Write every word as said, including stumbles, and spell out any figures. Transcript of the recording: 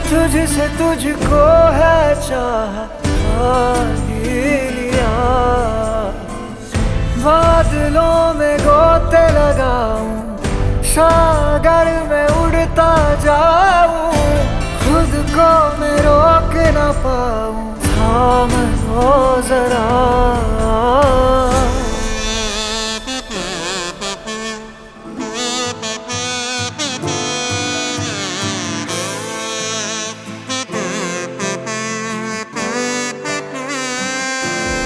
तुझसे तुझको है चाह लिया, बादलों में गोते लगाऊं, सागर में उड़ता जाऊं, खुद को मैं रोक ना पाऊं, थाम लो जरा।